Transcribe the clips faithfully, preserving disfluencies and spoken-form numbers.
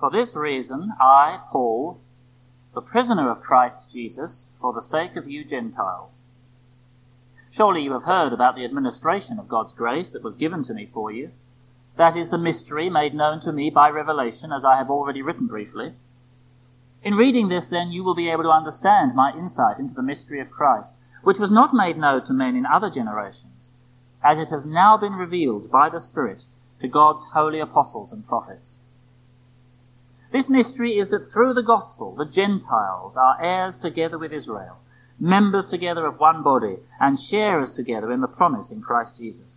For this reason, I, Paul, the prisoner of Christ Jesus, for the sake of you Gentiles. Surely you have heard about the administration of God's grace that was given to me for you. That is the mystery made known to me by revelation, as I have already written briefly. In reading this, then, you will be able to understand my insight into the mystery of Christ, which was not made known to men in other generations, as it has now been revealed by the Spirit to God's holy apostles and prophets. This mystery is that through the gospel the Gentiles are heirs together with Israel, members together of one body, and sharers together in the promise in Christ Jesus.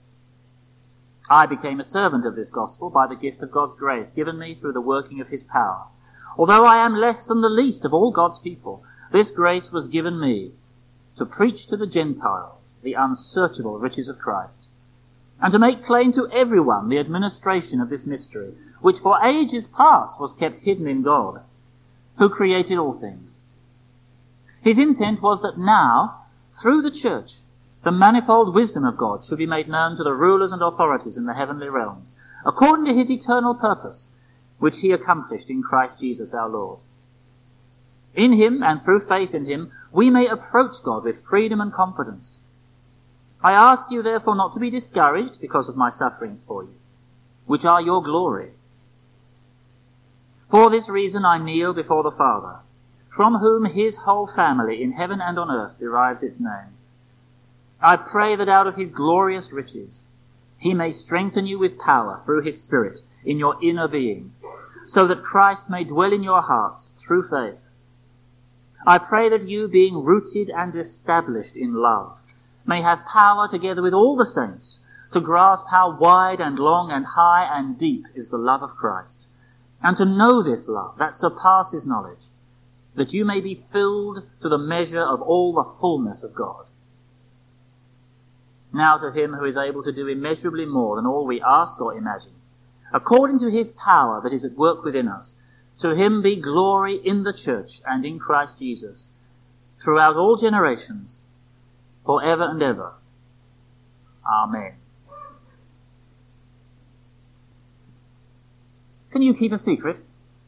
I became a servant of this gospel by the gift of God's grace given me through the working of his power. Although I am less than the least of all God's people, this grace was given me to preach to the Gentiles the unsearchable riches of Christ, and to make plain to everyone the administration of this mystery, which for ages past was kept hidden in God, who created all things. His intent was that now, through the church, the manifold wisdom of God should be made known to the rulers and authorities in the heavenly realms, according to his eternal purpose, which he accomplished in Christ Jesus our Lord. In him, and through faith in him, we may approach God with freedom and confidence. I ask you, therefore, not to be discouraged because of my sufferings for you, which are your glory. For this reason I kneel before the Father, from whom his whole family in heaven and on earth derives its name. I pray that out of his glorious riches he may strengthen you with power through his Spirit in your inner being, so that Christ may dwell in your hearts through faith. I pray that you, being rooted and established in love, may have power together with all the saints to grasp how wide and long and high and deep is the love of Christ, and to know this love that surpasses knowledge, that you may be filled to the measure of all the fullness of God. Now to him who is able to do immeasurably more than all we ask or imagine, according to his power that is at work within us, to him be glory in the church and in Christ Jesus, throughout all generations, for ever and ever. Amen. Can you keep a secret?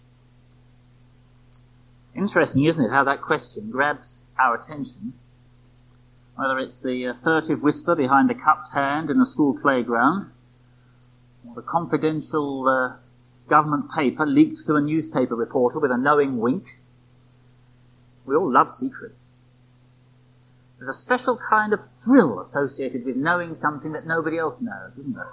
Interesting, isn't it, how that question grabs our attention. Whether it's the uh, furtive whisper behind the cupped hand in the school playground, or the confidential uh, government paper leaked to a newspaper reporter with a knowing wink. We all love secrets. There's a special kind of thrill associated with knowing something that nobody else knows, isn't there?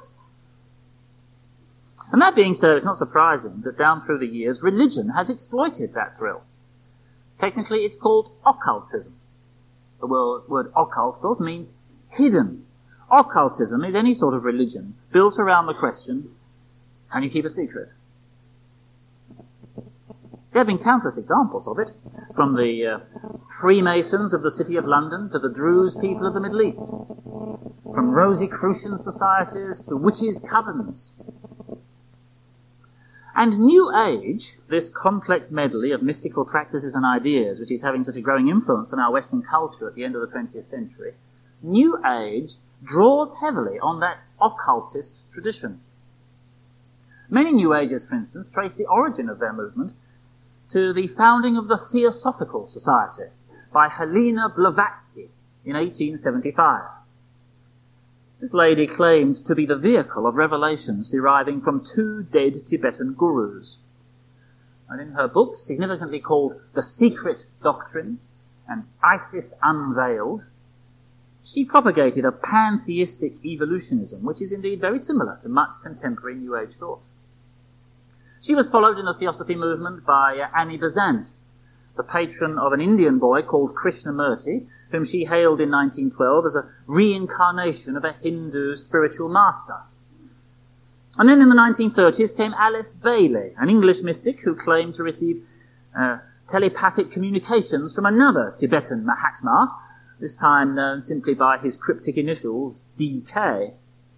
And that being so, it's not surprising that down through the years, religion has exploited that thrill. Technically, it's called occultism. The word, word occult, of course, means hidden. Occultism is any sort of religion built around the question, can you keep a secret? There have been countless examples of it, from the uh, Freemasons of the City of London to the Druze people of the Middle East, from Rosicrucian societies to witches' covens. And New Age, this complex medley of mystical practices and ideas which is having such a growing influence on our Western culture at the end of the twentieth century, New Age draws heavily on that occultist tradition. Many New Agers, for instance, trace the origin of their movement to the founding of the Theosophical Society by Helena Blavatsky in eighteen seventy-five. This lady claimed to be the vehicle of revelations deriving from two dead Tibetan gurus. And in her books, significantly called The Secret Doctrine and Isis Unveiled, she propagated a pantheistic evolutionism, which is indeed very similar to much contemporary New Age thought. She was followed in the Theosophy movement by uh, Annie Besant, the patron of an Indian boy called Krishnamurti, whom she hailed in nineteen twelve as a reincarnation of a Hindu spiritual master. And then in the nineteen thirties came Alice Bailey, an English mystic who claimed to receive uh, telepathic communications from another Tibetan Mahatma, this time known simply by his cryptic initials, D K.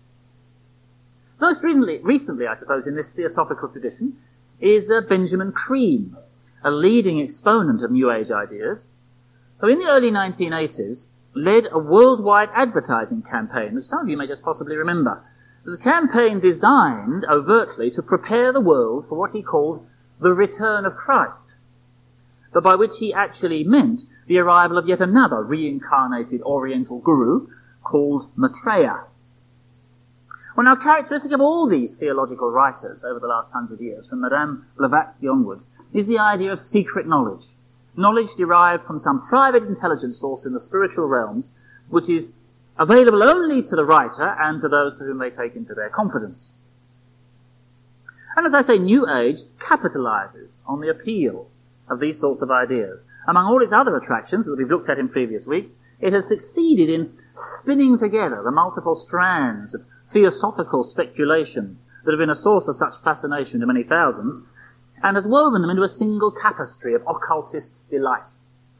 Most recently, recently, I suppose, in this theosophical tradition is uh, Benjamin Creme, a leading exponent of New Age ideas, who in the early nineteen eighties led a worldwide advertising campaign, which some of you may just possibly remember, It was a campaign designed overtly to prepare the world for what he called the return of Christ, but by which he actually meant the arrival of yet another reincarnated Oriental guru called Maitreya. Well, now, characteristic of all these theological writers over the last hundred years, from Madame Blavatsky onwards, is the idea of secret knowledge. Knowledge derived from some private intelligence source in the spiritual realms, which is available only to the writer and to those to whom they take into their confidence. And as I say, New Age capitalizes on the appeal of these sorts of ideas. Among all its other attractions that we've looked at in previous weeks, it has succeeded in spinning together the multiple strands of theosophical speculations that have been a source of such fascination to many thousands, and has woven them into a single tapestry of occultist delight.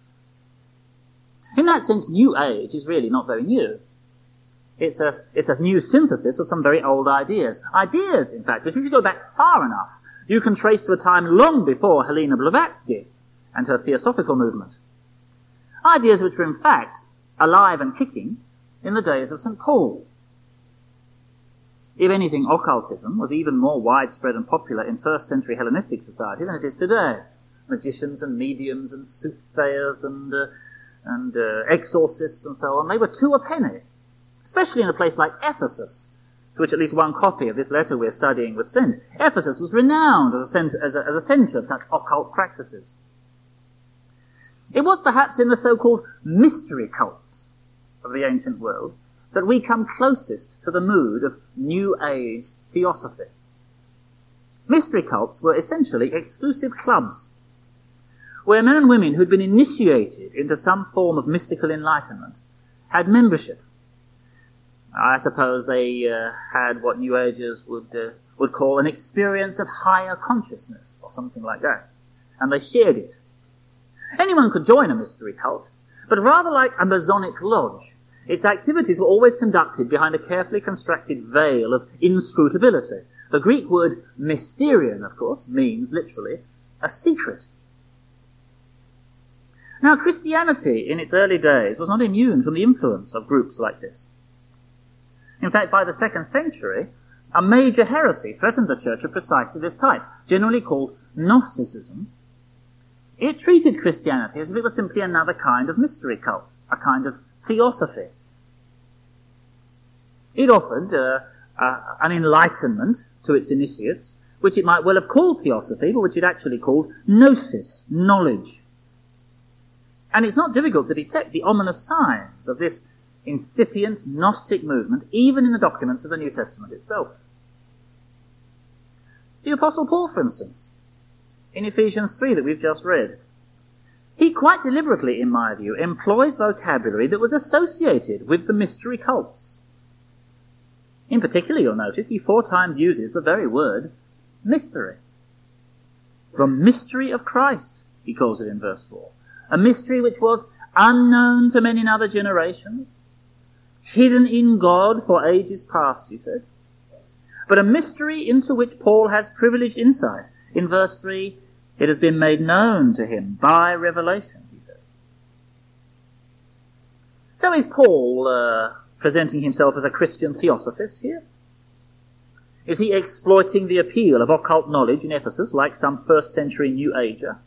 In that sense, New Age is really not very new. It's a, it's a new synthesis of some very old ideas. Ideas, in fact, which if you go back far enough, you can trace to a time long before Helena Blavatsky and her theosophical movement. Ideas which were, in fact, alive and kicking in the days of Saint Paul. If anything, occultism was even more widespread and popular in first century Hellenistic society than it is today. Magicians and mediums and soothsayers and, uh, and uh, exorcists and so on, they were two a penny, especially in a place like Ephesus, to which at least one copy of this letter we're studying was sent. Ephesus was renowned as a, center, as a, as a centre of such occult practices. It was perhaps in the so-called mystery cults of the ancient world that we come closest to the mood of New Age theosophy. Mystery cults were essentially exclusive clubs where men and women who'd been initiated into some form of mystical enlightenment had membership. I suppose they uh, had what New Agers would uh, would call an experience of higher consciousness, or something like that, and they shared it. Anyone could join a mystery cult, but rather like a Masonic lodge, its activities were always conducted behind a carefully constructed veil of inscrutability. The Greek word mysterion, of course, means literally a secret. Now, Christianity in its early days was not immune from the influence of groups like this. In fact, by the second century, a major heresy threatened the church of precisely this type, generally called Gnosticism. It treated Christianity as if it was simply another kind of mystery cult, a kind of theosophy. It offered uh, uh, an enlightenment to its initiates, which it might well have called theosophy, but which it actually called gnosis, knowledge. And it's not difficult to detect the ominous signs of this incipient Gnostic movement, even in the documents of the New Testament itself. The Apostle Paul, for instance, in Ephesians three that we've just read, he quite deliberately, in my view, employs vocabulary that was associated with the mystery cults. In particular, you'll notice, he four times uses the very word mystery. The mystery of Christ, he calls it in verse four. A mystery which was unknown to men in other generations, hidden in God for ages past, he said, but a mystery into which Paul has privileged insight. In verse three, it has been made known to him by revelation, he says. So is Paul uh, presenting himself as a Christian theosophist here? Is he exploiting the appeal of occult knowledge in Ephesus like some first century New Ager?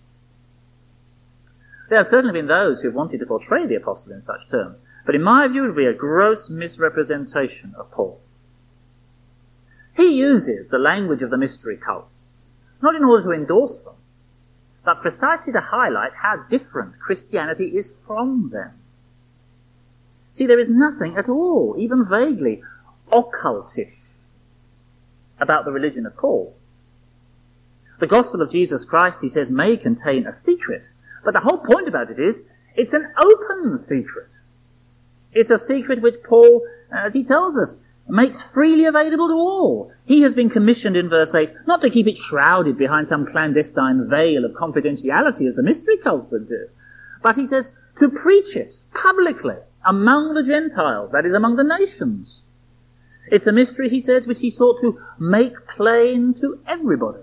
There have certainly been those who have wanted to portray the apostle in such terms, but in my view it would be a gross misrepresentation of Paul. He uses the language of the mystery cults, not in order to endorse them, but precisely to highlight how different Christianity is from them. See, there is nothing at all, even vaguely, occultish about the religion of Paul. The gospel of Jesus Christ, he says, may contain a secret, but the whole point about it is, it's an open secret. It's a secret which Paul, as he tells us, makes freely available to all. He has been commissioned in verse eight, not to keep it shrouded behind some clandestine veil of confidentiality as the mystery cults would do, but he says, to preach it publicly among the Gentiles, that is, among the nations. It's a mystery, he says, which he sought to make plain to everybody.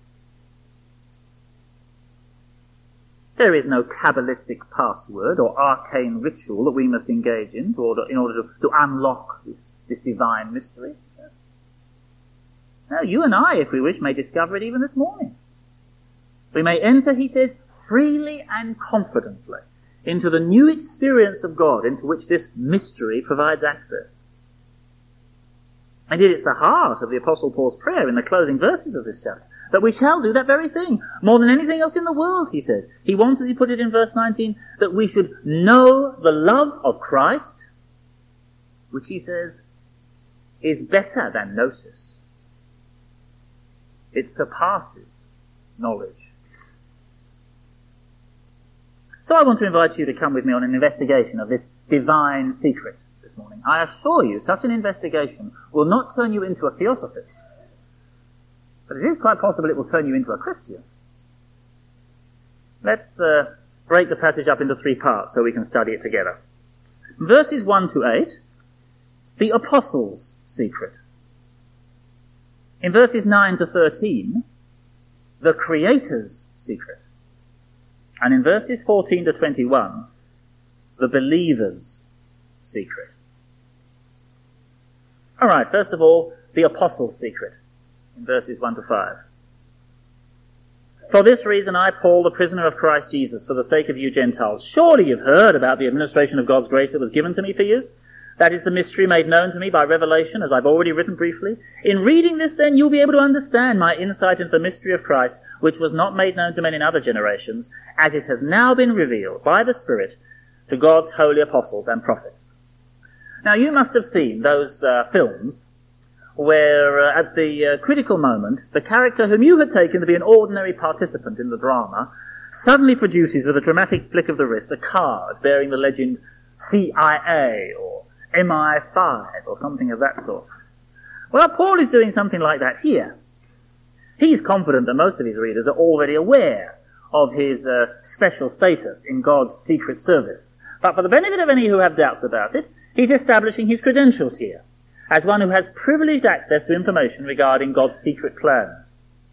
There is no Kabbalistic password or arcane ritual that we must engage in to order, in order to, to unlock this, this divine mystery. No, you and I, if we wish, may discover it even this morning. We may enter, he says, freely and confidently into the new experience of God into which this mystery provides access. Indeed, it's the heart of the Apostle Paul's prayer in the closing verses of this chapter, that we shall do that very thing, more than anything else in the world, he says. He wants, as he put it in verse nineteen, that we should know the love of Christ, which he says is better than gnosis. It surpasses knowledge. So I want to invite you to come with me on an investigation of this divine secret this morning. I assure you, such an investigation will not turn you into a theosophist, but it is quite possible it will turn you into a Christian. Let's uh, break the passage up into three parts so we can study it together. Verses one to eight, the apostles' secret. In verses nine to thirteen, the Creator's secret. And in verses fourteen to twenty-one, the believer's secret. Alright, first of all, the apostles' secret, in verses one to five. For this reason I, Paul, the prisoner of Christ Jesus, for the sake of you Gentiles, surely you've heard about the administration of God's grace that was given to me for you. That is the mystery made known to me by revelation, as I've already written briefly. In reading this, then, you'll be able to understand my insight into the mystery of Christ, which was not made known to men in other generations, as it has now been revealed by the Spirit to God's holy apostles and prophets. Now, you must have seen those uh, films where, uh, at the uh, critical moment, the character whom you had taken to be an ordinary participant in the drama suddenly produces, with a dramatic flick of the wrist, a card bearing the legend C I A or M I five or something of that sort. Well, Paul is doing something like that here. He's confident that most of his readers are already aware of his uh, special status in God's secret service. But for the benefit of any who have doubts about it, he's establishing his credentials here as one who has privileged access to information regarding God's secret plans.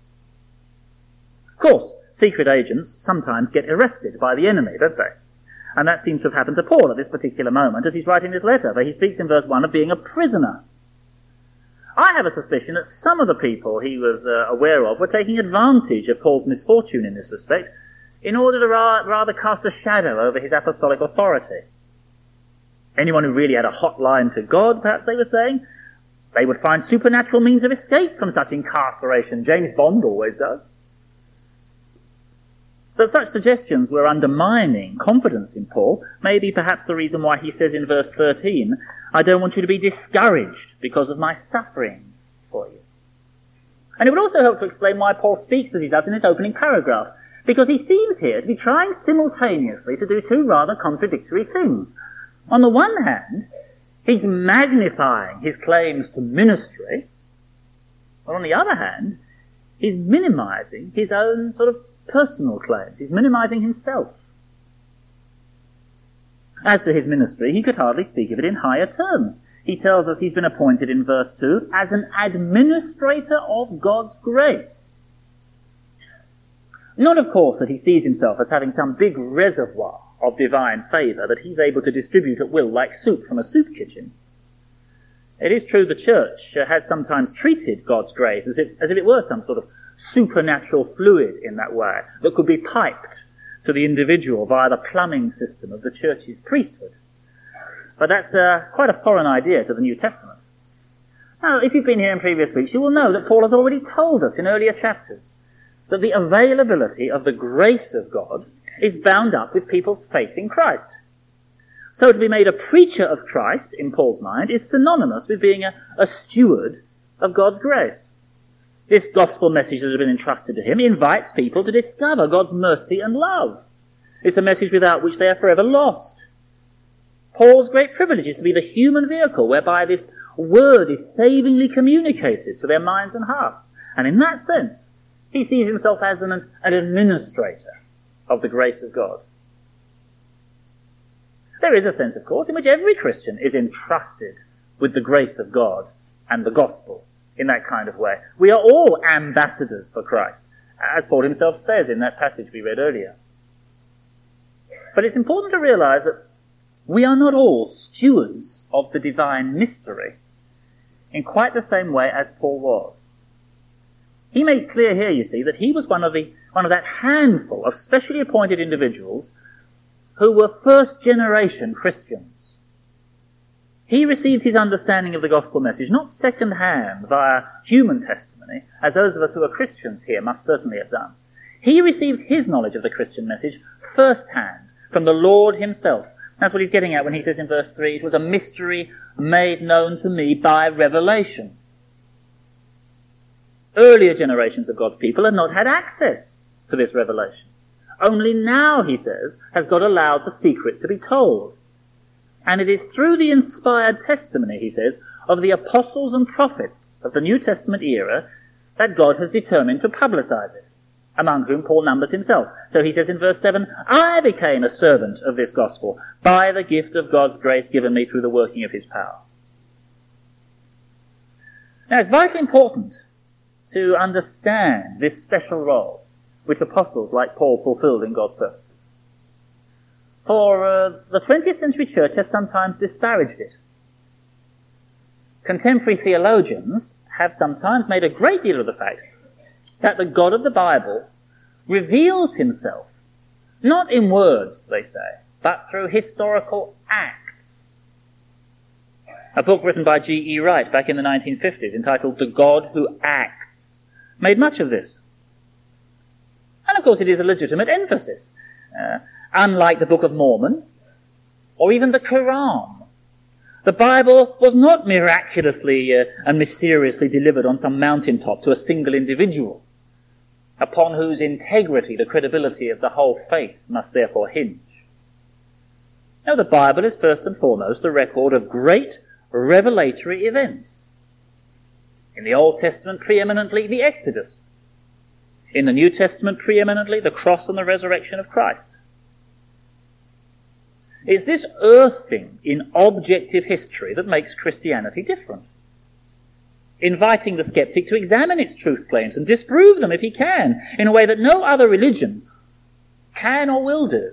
Of course, secret agents sometimes get arrested by the enemy, don't they? And that seems to have happened to Paul at this particular moment as he's writing this letter, where he speaks in verse one of being a prisoner. I have a suspicion that some of the people he was uh, aware of were taking advantage of Paul's misfortune in this respect in order to ra- rather cast a shadow over his apostolic authority. Anyone who really had a hot line to God, perhaps they were saying, they would find supernatural means of escape from such incarceration. James Bond always does. That such suggestions were undermining confidence in Paul may be perhaps the reason why he says in verse thirteen, I don't want you to be discouraged because of my sufferings for you. And it would also help to explain why Paul speaks as he does in his opening paragraph, because he seems here to be trying simultaneously to do two rather contradictory things. On the one hand, he's magnifying his claims to ministry, but on the other hand, he's minimizing his own sort of personal claims. He's minimizing himself. As to his ministry, he could hardly speak of it in higher terms. He tells us he's been appointed in verse two as an administrator of God's grace. Not, of course, that he sees himself as having some big reservoir of divine favour that he's able to distribute at will like soup from a soup kitchen. It is true the church has sometimes treated God's grace as if, as if it were some sort of supernatural fluid in that way that could be piped to the individual via the plumbing system of the church's priesthood. But that's uh, quite a foreign idea to the New Testament. Now, if you've been here in previous weeks, you will know that Paul has already told us in earlier chapters that the availability of the grace of God is bound up with people's faith in Christ. So to be made a preacher of Christ, in Paul's mind, is synonymous with being a, a steward of God's grace. This gospel message that has been entrusted to him invites people to discover God's mercy and love. It's a message without which they are forever lost. Paul's great privilege is to be the human vehicle whereby this word is savingly communicated to their minds and hearts. And in that sense, he sees himself as an, an administrator of the grace of God. There is a sense, of course, in which every Christian is entrusted with the grace of God and the gospel in that kind of way. We are all ambassadors for Christ, as Paul himself says in that passage we read earlier. But it's important to realize that we are not all stewards of the divine mystery in quite the same way as Paul was. He makes clear here, you see, that he was one of the one of that handful of specially appointed individuals who were first-generation Christians. He received his understanding of the gospel message not second-hand via human testimony, as those of us who are Christians here must certainly have done. He received his knowledge of the Christian message first-hand from the Lord himself. That's what he's getting at when he says in verse three, it was a mystery made known to me by revelation. Earlier generations of God's people had not had access to this revelation. Only now, he says, has God allowed the secret to be told. And it is through the inspired testimony, he says, of the apostles and prophets of the New Testament era that God has determined to publicize it, among whom Paul numbers himself. So he says in verse seven, I became a servant of this gospel by the gift of God's grace given me through the working of his power. Now, it's vitally important to understand this special role which apostles like Paul fulfilled in God's purposes. For uh, the twentieth century church has sometimes disparaged it. Contemporary theologians have sometimes made a great deal of the fact that the God of the Bible reveals himself, not in words, they say, but through historical acts. A book written by G E Wright back in the nineteen fifties, entitled The God Who Acts, made much of this. And of course it is a legitimate emphasis. Uh, unlike the Book of Mormon, or even the Quran, the Bible was not miraculously uh, and mysteriously delivered on some mountaintop to a single individual, upon whose integrity the credibility of the whole faith must therefore hinge. No, the Bible is first and foremost the record of great revelatory events. In the Old Testament, preeminently the Exodus. In the New Testament, preeminently the cross and the resurrection of Christ. It's this earthing in objective history that makes Christianity different, inviting the skeptic to examine its truth claims and disprove them if he can, in a way that no other religion can or will do.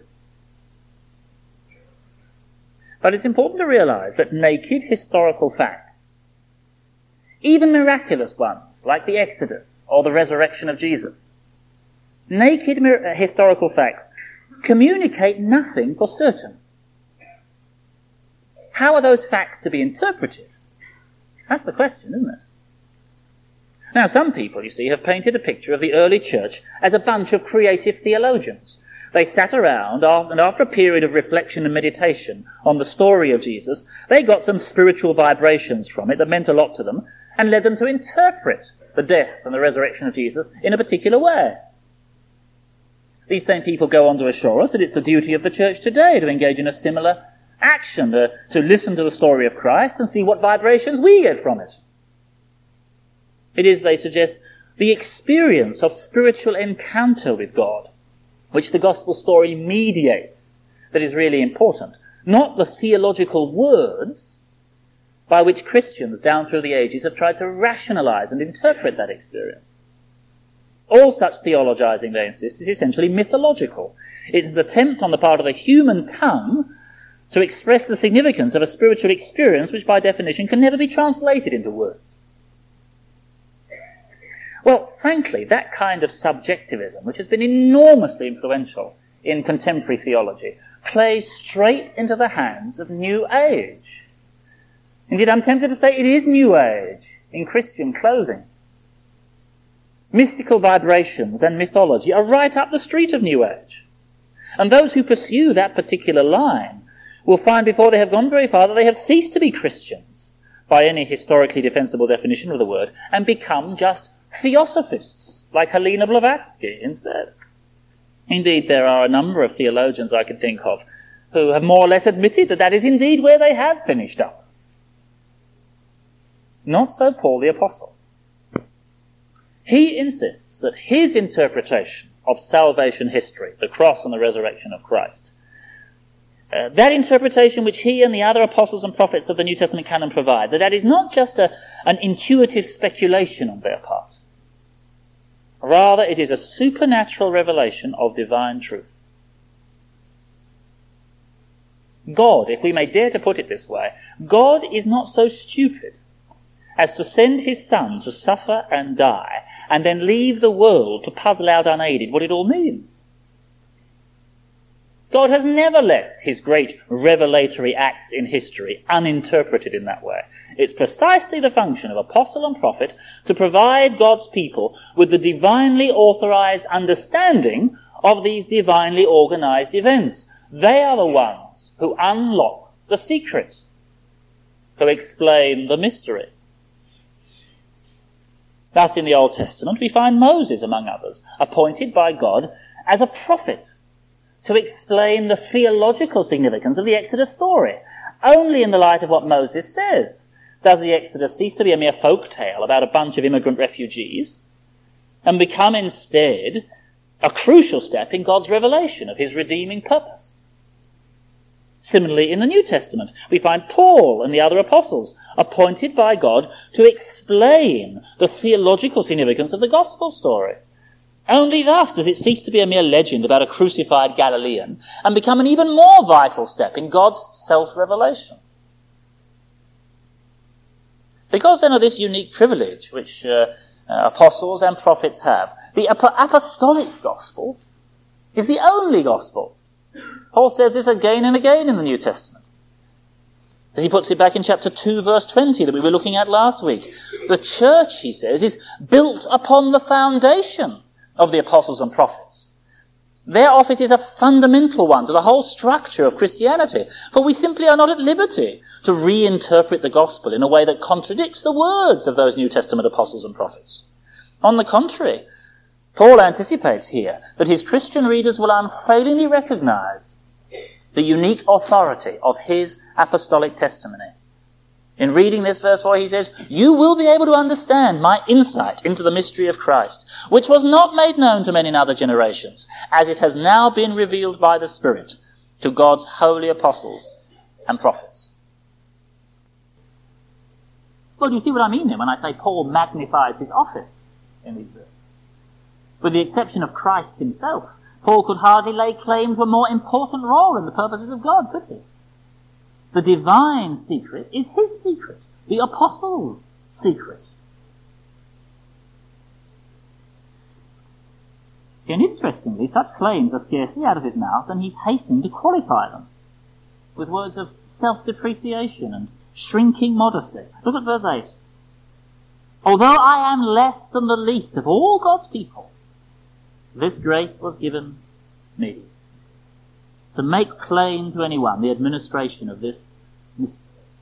But it's important to realize that naked historical facts, even miraculous ones like the Exodus or the resurrection of Jesus, naked mir- historical facts communicate nothing for certain. How are those facts to be interpreted? That's the question, isn't it? Now, some people, you see, have painted a picture of the early church as a bunch of creative theologians. They sat around, and after a period of reflection and meditation on the story of Jesus, they got some spiritual vibrations from it that meant a lot to them, and led them to interpret the death and the resurrection of Jesus in a particular way. These same people go on to assure us that it's the duty of the church today to engage in a similar action, to, to listen to the story of Christ and see what vibrations we get from it. It is, they suggest, the experience of spiritual encounter with God, which the gospel story mediates, that is really important, not the theological words by which Christians down through the ages have tried to rationalize and interpret that experience. All such theologizing, they insist, is essentially mythological. It is an attempt on the part of the human tongue to express the significance of a spiritual experience which by definition can never be translated into words. Well, frankly, that kind of subjectivism, which has been enormously influential in contemporary theology, plays straight into the hands of New Age. Indeed, I'm tempted to say it is New Age in Christian clothing. Mystical vibrations and mythology are right up the street of New Age. And those who pursue that particular line will find before they have gone very far that they have ceased to be Christians by any historically defensible definition of the word and become just theosophists, like Helena Blavatsky instead. Indeed, there are a number of theologians I can think of who have more or less admitted that that is indeed where they have finished up. Not so Paul the Apostle. He insists that his interpretation of salvation history, the cross and the resurrection of Christ, uh, that interpretation which he and the other apostles and prophets of the New Testament canon provide, that that is not just a, an intuitive speculation on their part. Rather, it is a supernatural revelation of divine truth. God, if we may dare to put it this way, God is not so stupid as to send his Son to suffer and die and then leave the world to puzzle out unaided what it all means. God has never left his great revelatory acts in history uninterpreted in that way. It's precisely the function of apostle and prophet to provide God's people with the divinely authorized understanding of these divinely organized events. They are the ones who unlock the secret, who explain the mystery. Thus, in the Old Testament, we find Moses, among others, appointed by God as a prophet to explain the theological significance of the Exodus story. Only in the light of what Moses says does the Exodus cease to be a mere folk tale about a bunch of immigrant refugees and become instead a crucial step in God's revelation of his redeeming purpose. Similarly, in the New Testament, we find Paul and the other apostles appointed by God to explain the theological significance of the gospel story. Only thus does it cease to be a mere legend about a crucified Galilean and become an even more vital step in God's self-revelation. Because then of this unique privilege which uh, uh, apostles and prophets have, the ap- apostolic gospel is the only gospel. Paul says this again and again in the New Testament. As he puts it back in chapter two, verse twenty that we were looking at last week. The church, he says, is built upon the foundation of the apostles and prophets. Their office is a fundamental one to the whole structure of Christianity, for we simply are not at liberty to reinterpret the gospel in a way that contradicts the words of those New Testament apostles and prophets. On the contrary, Paul anticipates here that his Christian readers will unfailingly recognize the unique authority of his apostolic testimony. In reading this verse four, he says, "You will be able to understand my insight into the mystery of Christ, which was not made known to men in other generations, as it has now been revealed by the Spirit to God's holy apostles and prophets." Well, do you see what I mean then when I say Paul magnifies his office in these verses? With the exception of Christ himself, Paul could hardly lay claim to a more important role in the purposes of God, could he? The divine secret is his secret, the apostles' secret. And interestingly, such claims are scarcely out of his mouth, and he's hastening to qualify them with words of self-depreciation and shrinking modesty. Look at verse eight. "Although I am less than the least of all God's people, this grace was given me, to make plain to anyone the administration of this mystery."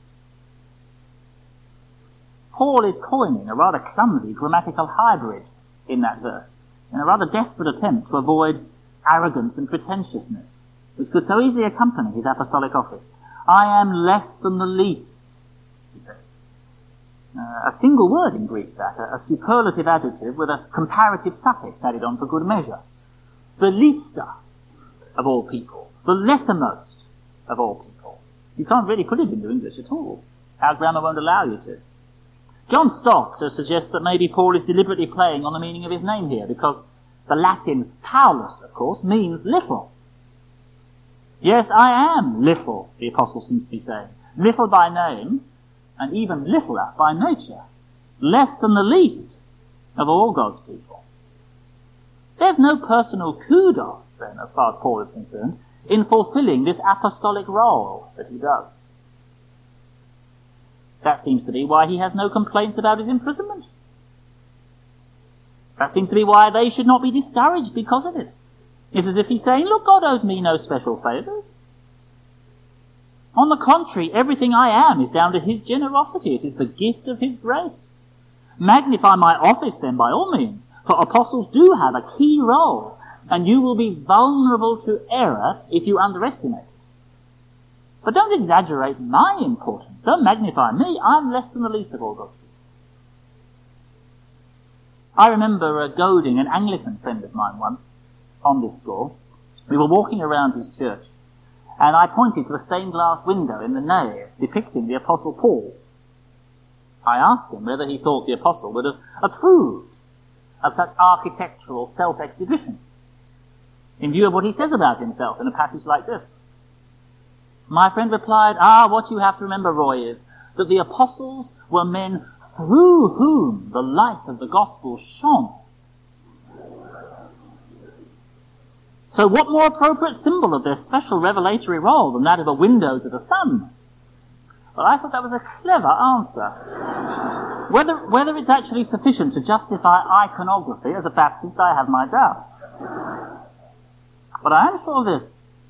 Paul is coining a rather clumsy grammatical hybrid in that verse, in a rather desperate attempt to avoid arrogance and pretentiousness, which could so easily accompany his apostolic office. I am less than the least, he says. Uh, a single word in Greek, that, a, a superlative adjective with a comparative suffix added on for good measure. The leaster of all people, the lessermost of all people. You can't really put it into English at all. Our grammar won't allow you to. John Stott uh, suggests that maybe Paul is deliberately playing on the meaning of his name here, because the Latin Paulus, of course, means little. Yes, I am little, the apostle seems to be saying. Little by name, and even littler by nature. Less than the least of all God's people. There's no personal kudos, then, as far as Paul is concerned, in fulfilling this apostolic role that he does. That seems to be why he has no complaints about his imprisonment. That seems to be why they should not be discouraged because of it. It's as if he's saying, look, God owes me no special favours. On the contrary, everything I am is down to his generosity. It is the gift of his grace. Magnify my office then by all means, for apostles do have a key role, and you will be vulnerable to error if you underestimate it. But don't exaggerate my importance. Don't magnify me. I'm less than the least of all God's people. I remember uh, goading an Anglican friend of mine once on this score. We were walking around his church, and I pointed to a stained glass window in the nave depicting the Apostle Paul. I asked him whether he thought the Apostle would have approved of such architectural self-exhibition in view of what he says about himself in a passage like this. My friend replied, ah, what you have to remember, Roy, is that the apostles were men through whom the light of the gospel shone. So what more appropriate symbol of their special revelatory role than that of a window to the sun? Well, I thought that was a clever answer. Whether, whether it's actually sufficient to justify iconography, as a Baptist, I have my doubts. But I am sure of this.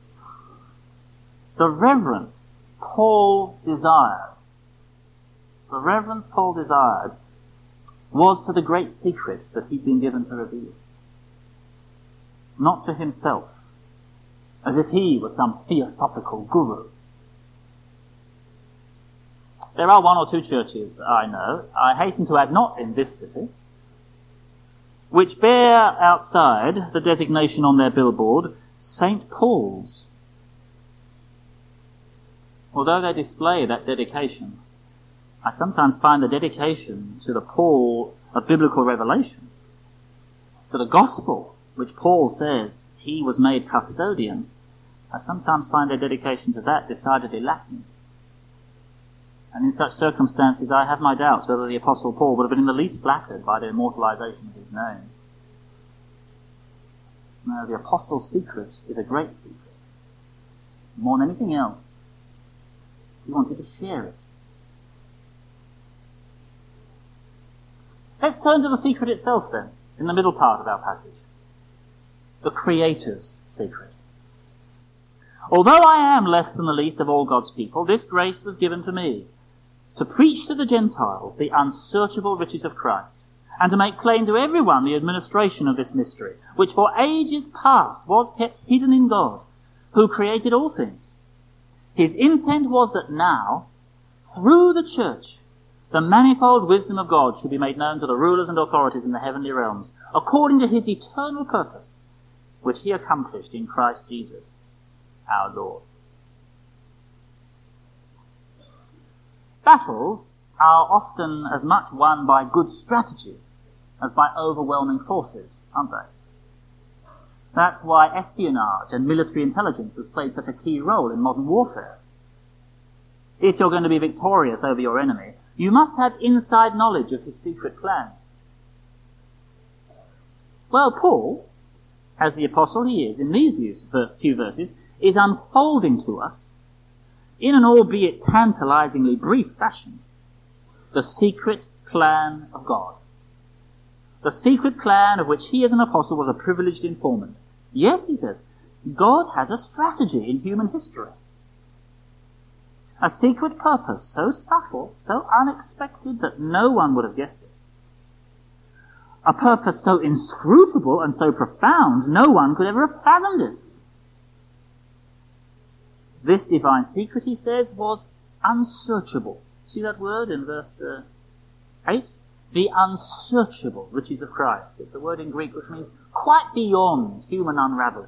The reverence Paul desired, the reverence Paul desired was to the great secret that he'd been given to reveal. Not to himself, as if he was some theosophical guru. There are one or two churches, I know, I hasten to add not in this city, which bear outside the designation on their billboard, Saint Paul's. Although they display that dedication, I sometimes find the dedication to the Paul of biblical revelation, to the gospel, which Paul says he was made custodian, I sometimes find their dedication to that decidedly lacking. And in such circumstances I have my doubts whether the Apostle Paul would have been in the least flattered by the immortalization of his name. No, the Apostle's secret is a great secret. More than anything else, he wanted to share it. Let's turn to the secret itself then, in the middle part of our passage. The Creator's secret. Although I am less than the least of all God's people, this grace was given to me, to preach to the Gentiles the unsearchable riches of Christ, and to make plain to everyone the administration of this mystery, which for ages past was kept hidden in God, who created all things. His intent was that now, through the church, the manifold wisdom of God should be made known to the rulers and authorities in the heavenly realms, according to his eternal purpose, which he accomplished in Christ Jesus, our Lord. Battles are often as much won by good strategy as by overwhelming forces, aren't they? That's why espionage and military intelligence has played such a key role in modern warfare. If you're going to be victorious over your enemy, you must have inside knowledge of his secret plans. Well, Paul, as the apostle he is in these few verses, is unfolding to us, in an albeit tantalizingly brief fashion, the secret plan of God. The secret plan of which he as an apostle was a privileged informant. Yes, he says, God has a strategy in human history. A secret purpose so subtle, so unexpected that no one would have guessed it. A purpose so inscrutable and so profound no one could ever have fathomed it. This divine secret, he says, was unsearchable. See that word in verse uh, eight? The unsearchable riches of Christ. It's the word in Greek which means quite beyond human unraveling.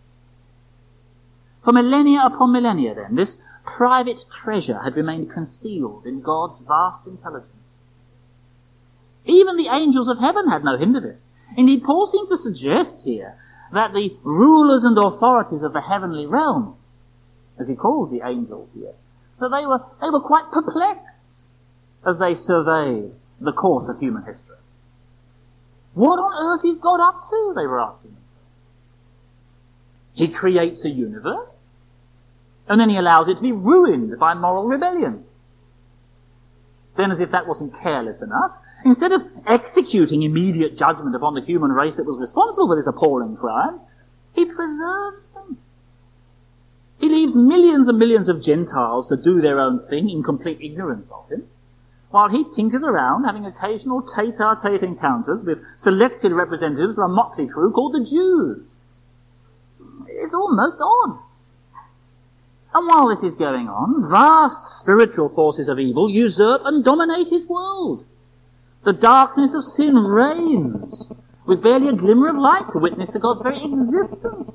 For millennia upon millennia then, this private treasure had remained concealed in God's vast intelligence. Even the angels of heaven had no hint of it. Indeed, Paul seems to suggest here that the rulers and authorities of the heavenly realm, as he calls the angels here, that they were, they were quite perplexed as they surveyed the course of human history. What on earth is God up to, they were asking themselves. He creates a universe, and then he allows it to be ruined by moral rebellion. Then, as if that wasn't careless enough, instead of executing immediate judgment upon the human race that was responsible for this appalling crime, he preserves them. He leaves millions and millions of Gentiles to do their own thing in complete ignorance of him, while he tinkers around having occasional tete-a-tete encounters with selected representatives of a motley crew called the Jews. It's almost odd. And while this is going on, vast spiritual forces of evil usurp and dominate his world. The darkness of sin reigns, with barely a glimmer of light to witness to God's very existence.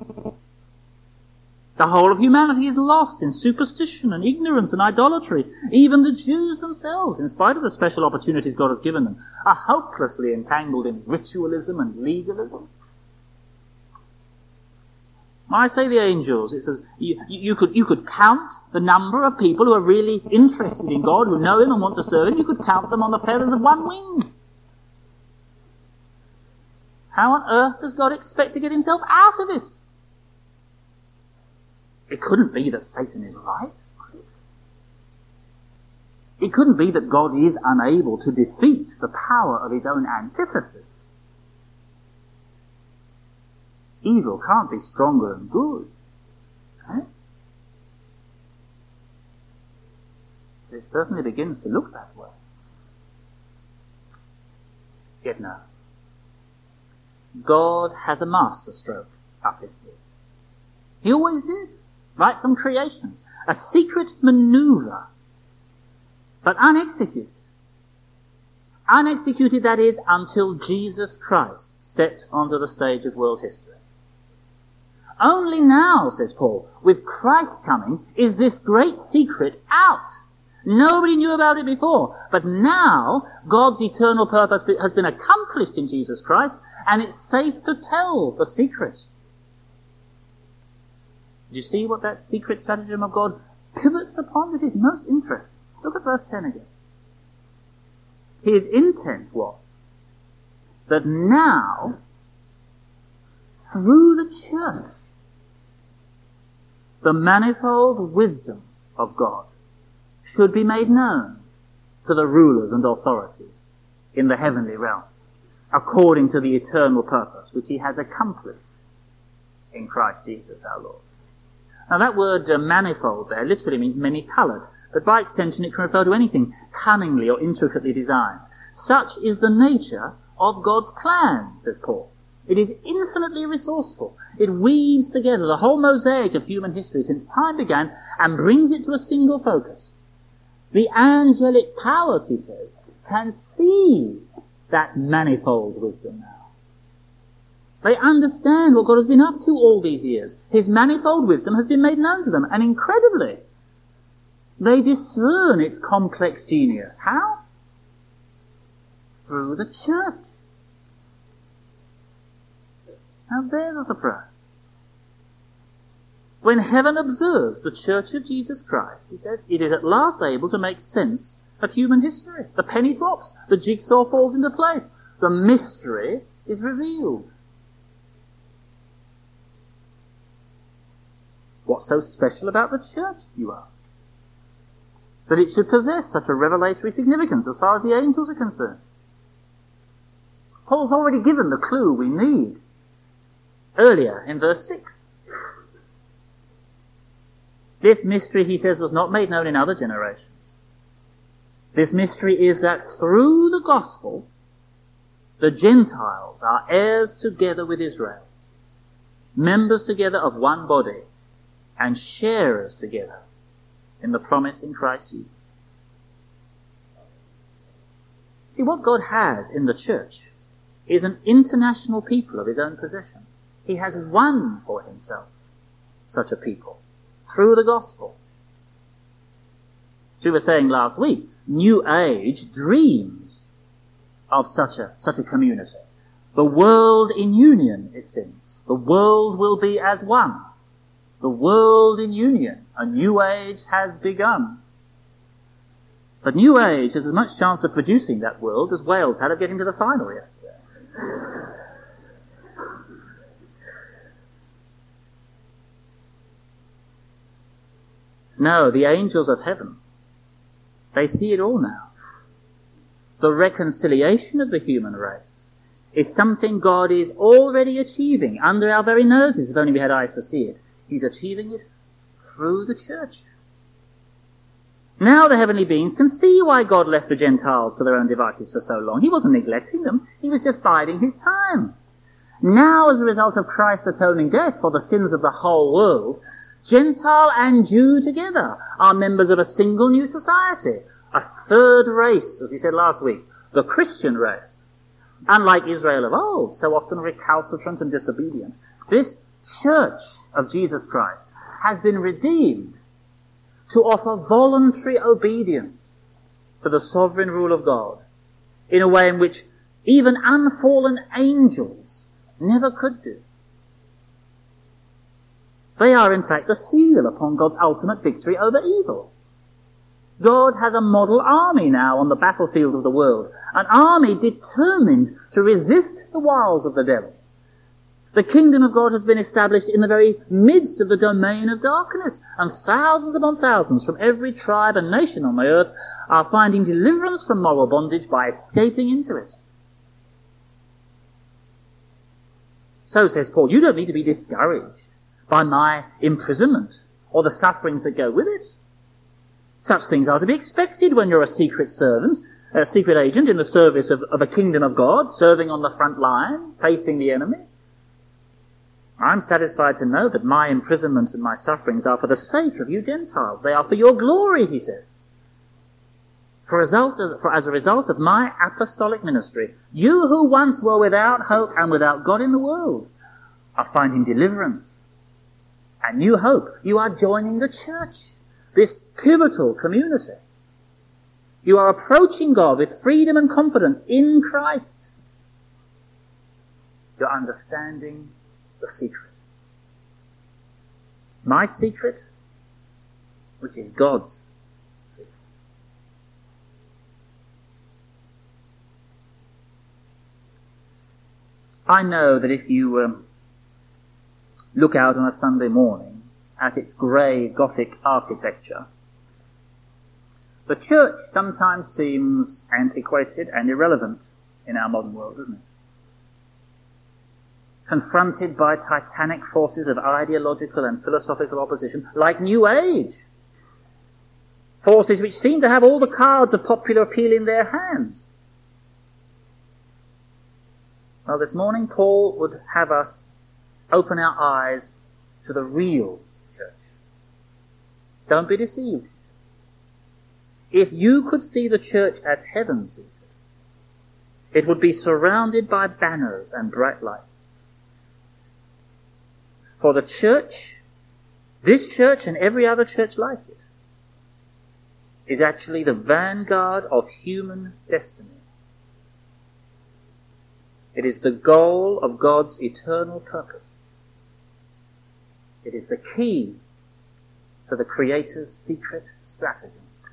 The whole of humanity is lost in superstition and ignorance and idolatry. Even the Jews themselves, in spite of the special opportunities God has given them, are hopelessly entangled in ritualism and legalism. I say the angels, it says you, you could you could count the number of people who are really interested in God, who know him and want to serve him. You could count them on the feathers of one wing. How on earth does God expect to get himself out of it? It couldn't be that Satan is right. It couldn't be that God is unable to defeat the power of his own antithesis. Evil can't be stronger than good. Eh? It certainly begins to look that way. Yet no. God has a masterstroke up his sleeve. He always did, right from creation. A secret maneuver, but unexecuted. Unexecuted, that is, until Jesus Christ stepped onto the stage of world history. Only now, says Paul, with Christ coming, is this great secret out. Nobody knew about it before, but now God's eternal purpose has been accomplished in Jesus Christ, and it's safe to tell the secret. Do you see what that secret stratagem of God pivots upon? It is most interesting. Look at verse ten again. His intent was that now, through the church, the manifold wisdom of God should be made known to the rulers and authorities in the heavenly realms, according to the eternal purpose which he has accomplished in Christ Jesus our Lord. Now that word uh, manifold there literally means many-coloured, but by extension it can refer to anything cunningly or intricately designed. Such is the nature of God's plan, says Paul. It is infinitely resourceful. It weaves together the whole mosaic of human history since time began and brings it to a single focus. The angelic powers, he says, can see that manifold wisdom now. They understand what God has been up to all these years. His manifold wisdom has been made known to them, and incredibly, they discern its complex genius. How? Through the church. Now there's a surprise. When heaven observes the church of Jesus Christ, he says, it is at last able to make sense of human history. The penny drops, the jigsaw falls into place, the mystery is revealed. What's so special about the church, you ask? That it should possess such a revelatory significance as far as the angels are concerned. Paul's already given the clue we need earlier in verse six. This mystery, he says, was not made known in other generations. This mystery is that through the gospel, the Gentiles are heirs together with Israel, members together of one body, and sharers together in the promise in Christ Jesus. See, what God has in the church is an international people of his own possession. He has won for himself such a people through the gospel. As we were saying last week, New Age dreams of such a, such a community. The world in union, it seems. The world will be as one. The world in union. A new age has begun. But New Age has as much chance of producing that world as Wales had of getting to the final yesterday. No, the angels of heaven, they see it all now. The reconciliation of the human race is something God is already achieving under our very noses, if only we had eyes to see it. He's achieving it through the church. Now the heavenly beings can see why God left the Gentiles to their own devices for so long. He wasn't neglecting them. He was just biding his time. Now, as a result of Christ's atoning death for the sins of the whole world, Gentile and Jew together are members of a single new society, a third race, as we said last week, the Christian race. Unlike Israel of old, so often recalcitrant and disobedient, this church of Jesus Christ has been redeemed to offer voluntary obedience to the sovereign rule of God in a way in which even unfallen angels never could do. They are in fact the seal upon God's ultimate victory over evil. God has a model army now on the battlefield of the world, an army determined to resist the wiles of the devil. The kingdom of God has been established in the very midst of the domain of darkness, and thousands upon thousands from every tribe and nation on the earth are finding deliverance from moral bondage by escaping into it. So, says Paul, you don't need to be discouraged by my imprisonment or the sufferings that go with it. Such things are to be expected when you're a secret servant, a secret agent in the service of, of a kingdom of God, serving on the front line, facing the enemy. I'm satisfied to know that my imprisonment and my sufferings are for the sake of you Gentiles. They are for your glory, he says. For, result of, for as a result of my apostolic ministry, you who once were without hope and without God in the world are finding deliverance and new hope. You are joining the church, this pivotal community. You are approaching God with freedom and confidence in Christ. You're understanding the secret. My secret, which is God's secret. I know that if you um, look out on a Sunday morning at its grey Gothic architecture, the church sometimes seems antiquated and irrelevant in our modern world, doesn't it? Confronted by titanic forces of ideological and philosophical opposition, like New Age. Forces which seem to have all the cards of popular appeal in their hands. Well, this morning Paul would have us open our eyes to the real church. Don't be deceived. If you could see the church as heaven sees it, it would be surrounded by banners and bright lights. For the church, this church and every other church like it, is actually the vanguard of human destiny. It is the goal of God's eternal purpose. It is the key to the Creator's secret strategy.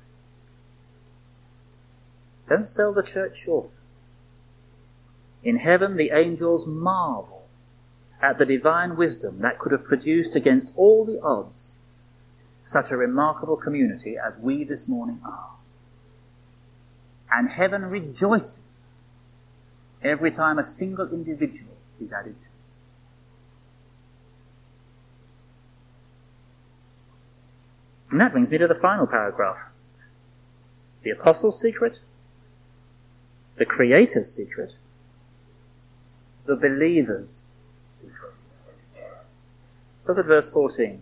Don't sell the church short. In heaven, the angels marvel at the divine wisdom that could have produced against all the odds such a remarkable community as we this morning are. And heaven rejoices every time a single individual is added to it. And that brings me to the final paragraph. The apostle's secret, the Creator's secret, the believer's secret. Look at verse fourteen.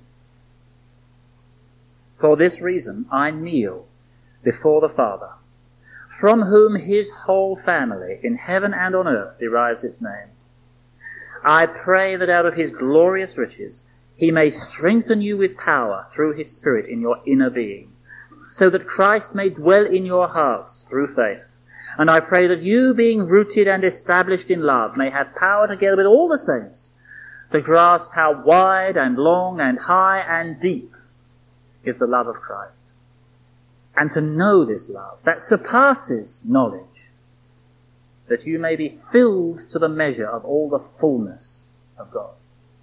For this reason I kneel before the Father, from whom his whole family in heaven and on earth derives its name. I pray that out of his glorious riches he may strengthen you with power through his Spirit in your inner being, so that Christ may dwell in your hearts through faith. And I pray that you, being rooted and established in love, may have power together with all the saints to grasp how wide and long and high and deep is the love of Christ, and to know this love that surpasses knowledge, that you may be filled to the measure of all the fullness of God.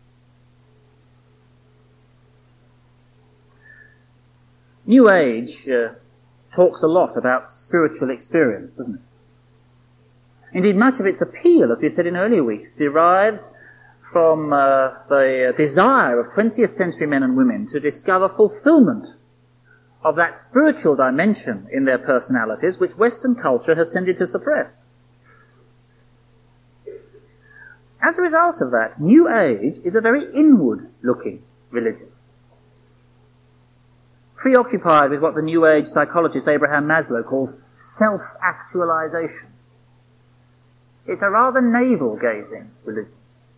New Age uh, talks a lot about spiritual experience, doesn't it? Indeed, much of its appeal, as we've said in earlier weeks, derives from uh, the desire of twentieth century men and women to discover fulfillment of that spiritual dimension in their personalities which Western culture has tended to suppress. As a result of that, New Age is a very inward-looking religion, preoccupied with what the New Age psychologist Abraham Maslow calls self-actualization. It's a rather navel-gazing religion.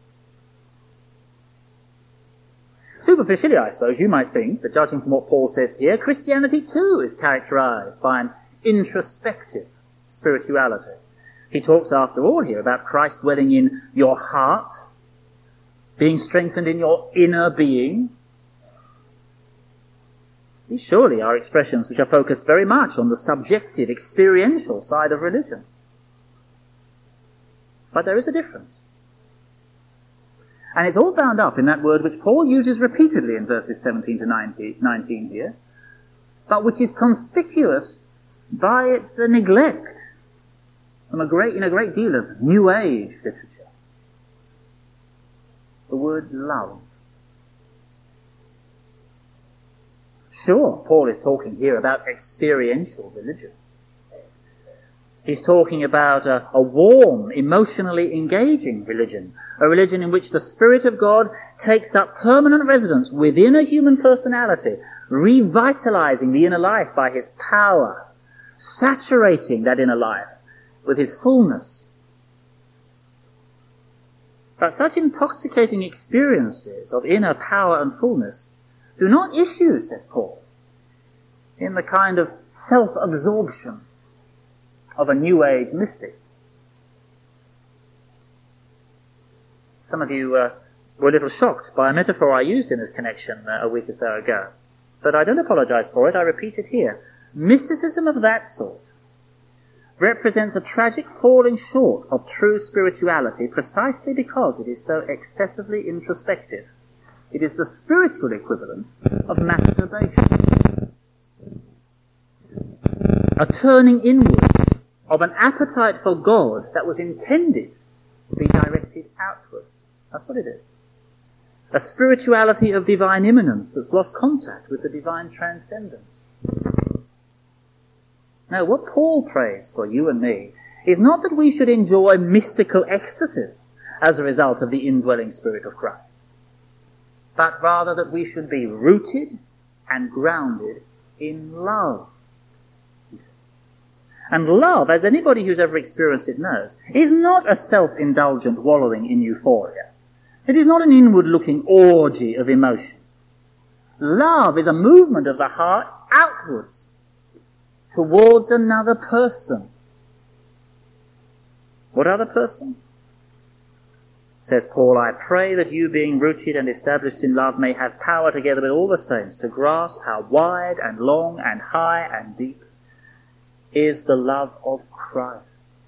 Superficially, I suppose, you might think that, judging from what Paul says here, Christianity too is characterized by an introspective spirituality. He talks, after all, here about Christ dwelling in your heart, being strengthened in your inner being, These surely are expressions which are focused very much on the subjective, experiential side of religion. But there is a difference. And it's all bound up in that word which Paul uses repeatedly in verses seventeen to nineteen here, but which is conspicuous by its uh, neglect from a great, in a great deal of New Age literature. The word love. Sure, Paul is talking here about experiential religion. He's talking about a, a warm, emotionally engaging religion, a religion in which the Spirit of God takes up permanent residence within a human personality, revitalizing the inner life by his power, saturating that inner life with his fullness. But such intoxicating experiences of inner power and fullness do not issue, says Paul, in the kind of self-absorption of a New Age mystic. Some of you uh, were a little shocked by a metaphor I used in this connection uh, a week or so ago, but I don't apologize for it, I repeat it here. Mysticism of that sort represents a tragic falling short of true spirituality precisely because it is so excessively introspective. It is the spiritual equivalent of masturbation. A turning inwards of an appetite for God that was intended to be directed outwards. That's what it is. A spirituality of divine immanence that's lost contact with the divine transcendence. Now, what Paul prays for you and me is not that we should enjoy mystical ecstasies as a result of the indwelling Spirit of Christ, but rather that we should be rooted and grounded in love, he says. And love, as anybody who's ever experienced it knows, is not a self-indulgent wallowing in euphoria. It is not an inward-looking orgy of emotion. Love is a movement of the heart outwards, towards another person. What other person? Says Paul, I pray that you, being rooted and established in love, may have power together with all the saints to grasp how wide and long and high and deep is the love of Christ.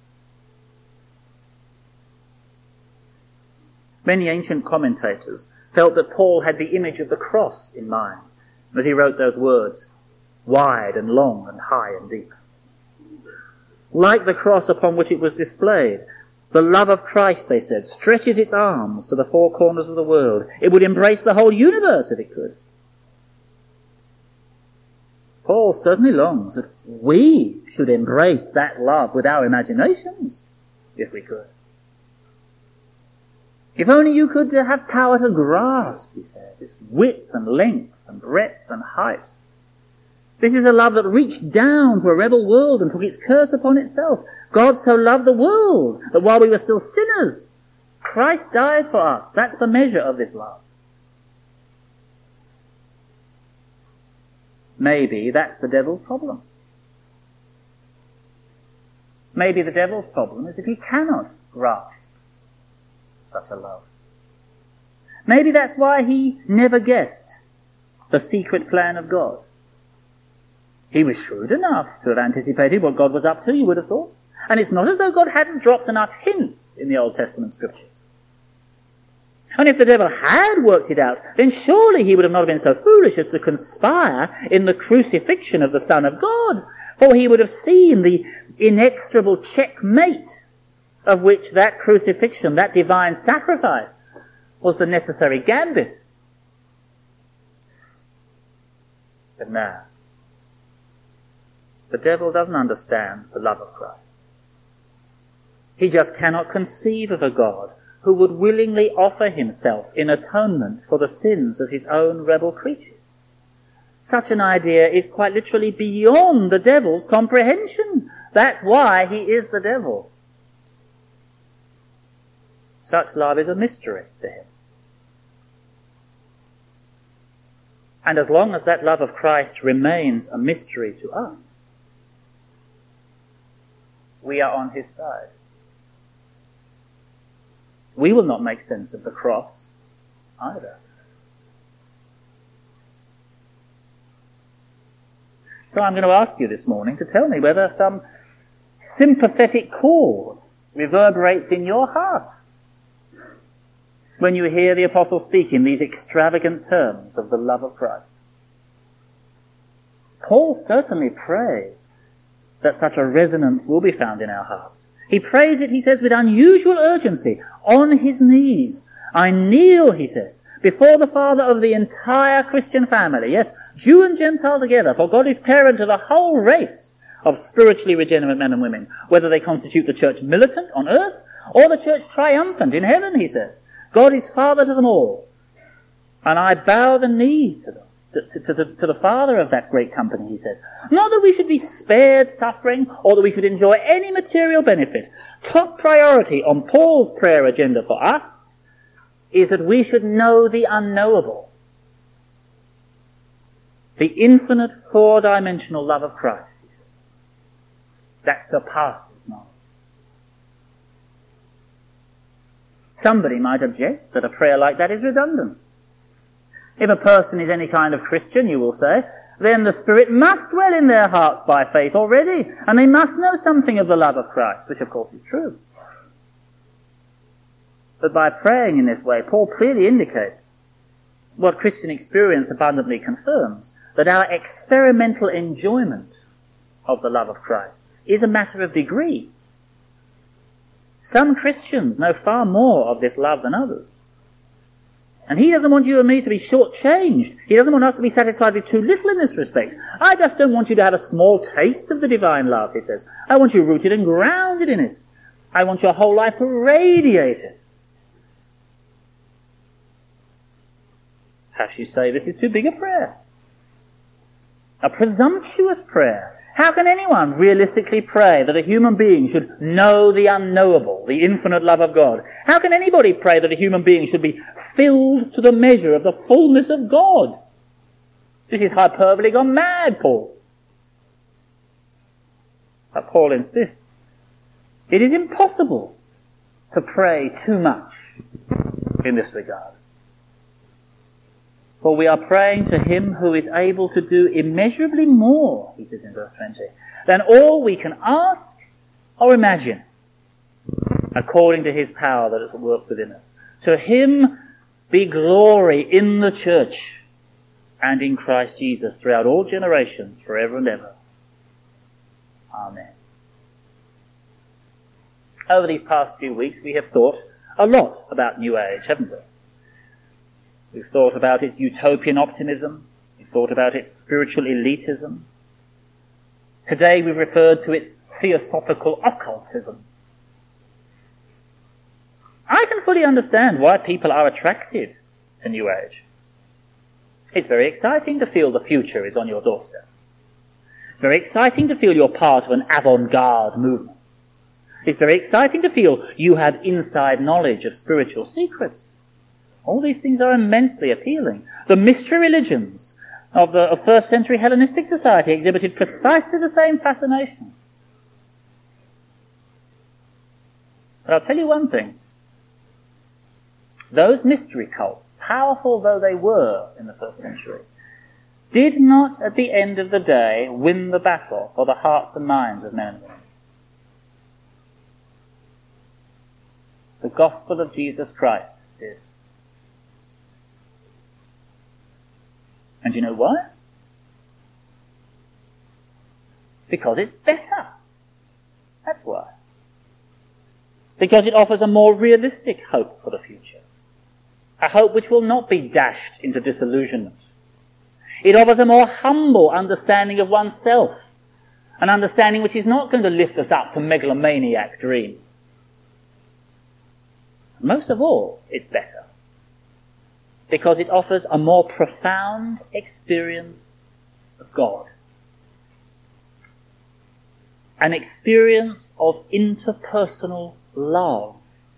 Many ancient commentators felt that Paul had the image of the cross in mind as he wrote those words, wide and long and high and deep. Like the cross upon which it was displayed, the love of Christ, they said, stretches its arms to the four corners of the world. It would embrace the whole universe if it could. Paul certainly longs that we should embrace that love with our imaginations, if we could. If only you could have power to grasp, he says, its width and length and breadth and height. This is a love that reached down to a rebel world and took its curse upon itself. God so loved the world that while we were still sinners, Christ died for us. That's the measure of this love. Maybe that's the devil's problem. Maybe the devil's problem is that he cannot grasp such a love. Maybe that's why he never guessed the secret plan of God. He was shrewd enough to have anticipated what God was up to, you would have thought. And it's not as though God hadn't dropped enough hints in the Old Testament scriptures. And if the devil had worked it out, then surely he would have not been so foolish as to conspire in the crucifixion of the Son of God, for he would have seen the inexorable checkmate of which that crucifixion, that divine sacrifice, was the necessary gambit. But now, the devil doesn't understand the love of Christ. He just cannot conceive of a God who would willingly offer himself in atonement for the sins of his own rebel creatures. Such an idea is quite literally beyond the devil's comprehension. That's why he is the devil. Such love is a mystery to him. And as long as that love of Christ remains a mystery to us, we are on his side. We will not make sense of the cross either. So I'm going to ask you this morning to tell me whether some sympathetic chord reverberates in your heart when you hear the apostle speak in these extravagant terms of the love of Christ. Paul certainly prays that such a resonance will be found in our hearts. He prays it, he says, with unusual urgency, on his knees. I kneel, he says, before the Father of the entire Christian family, yes, Jew and Gentile together, for God is parent to the whole race of spiritually regenerate men and women, whether they constitute the church militant on earth or the church triumphant in heaven, he says. God is Father to them all, and I bow the knee to them. To, to, to, to the Father of that great company, he says. Not that we should be spared suffering or that we should enjoy any material benefit. Top priority on Paul's prayer agenda for us is that we should know the unknowable. The infinite four-dimensional love of Christ, he says. That surpasses knowledge. Somebody might object that a prayer like that is redundant. If a person is any kind of Christian, you will say, then the Spirit must dwell in their hearts by faith already, and they must know something of the love of Christ, which of course is true. But by praying in this way, Paul clearly indicates what Christian experience abundantly confirms, that our experimental enjoyment of the love of Christ is a matter of degree. Some Christians know far more of this love than others. And he doesn't want you and me to be shortchanged. He doesn't want us to be satisfied with too little in this respect. I just don't want you to have a small taste of the divine love, he says. I want you rooted and grounded in it. I want your whole life to radiate it. Perhaps you say this is too big a prayer. A presumptuous prayer. How can anyone realistically pray that a human being should know the unknowable, the infinite love of God? How can anybody pray that a human being should be filled to the measure of the fullness of God? This is hyperbole gone mad, Paul. But Paul insists it is impossible to pray too much in this regard. For we are praying to him who is able to do immeasurably more, he says in verse twenty, than all we can ask or imagine, according to his power that is at work within us. To him be glory in the church and in Christ Jesus throughout all generations, forever and ever. Amen. Over these past few weeks we have thought a lot about New Age, haven't we? We've thought about its utopian optimism. We've thought about its spiritual elitism. Today we've referred to its theosophical occultism. I can fully understand why people are attracted to New Age. It's very exciting to feel the future is on your doorstep. It's very exciting to feel you're part of an avant-garde movement. It's very exciting to feel you have inside knowledge of spiritual secrets. All these things are immensely appealing. The mystery religions of the of first century Hellenistic society exhibited precisely the same fascination. But I'll tell you one thing. Those mystery cults, powerful though they were in the first century, did not at the end of the day win the battle for the hearts and minds of men and women. The gospel of Jesus Christ did. And you know why? Because it's better. That's why. Because it offers a more realistic hope for the future. A hope which will not be dashed into disillusionment. It offers a more humble understanding of oneself. An understanding which is not going to lift us up to megalomaniac dreams. Most of all, it's better. Because it offers a more profound experience of God. An experience of interpersonal love.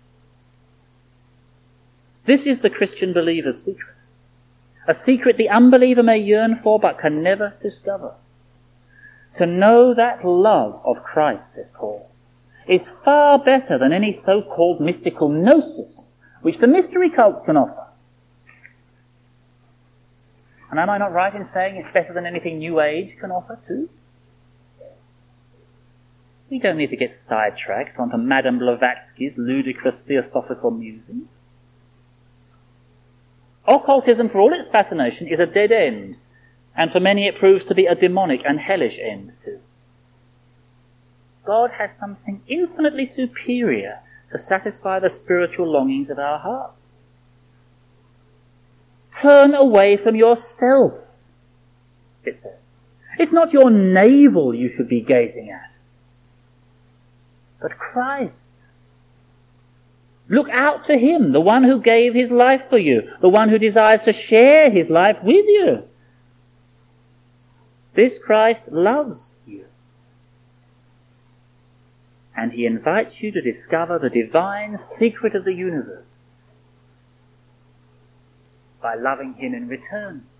This is the Christian believer's secret. A secret the unbeliever may yearn for but can never discover. To know that love of Christ, says Paul, is far better than any so-called mystical gnosis which the mystery cults can offer. And am I not right in saying it's better than anything New Age can offer too? We don't need to get sidetracked onto Madame Blavatsky's ludicrous theosophical musings. Occultism, for all its fascination, is a dead end, and for many it proves to be a demonic and hellish end too. God has something infinitely superior to satisfy the spiritual longings of our hearts. Turn away from yourself, it says. It's not your navel you should be gazing at, but Christ. Look out to him, the one who gave his life for you, the one who desires to share his life with you. This Christ loves you. And he invites you to discover the divine secret of the universe by loving him in return.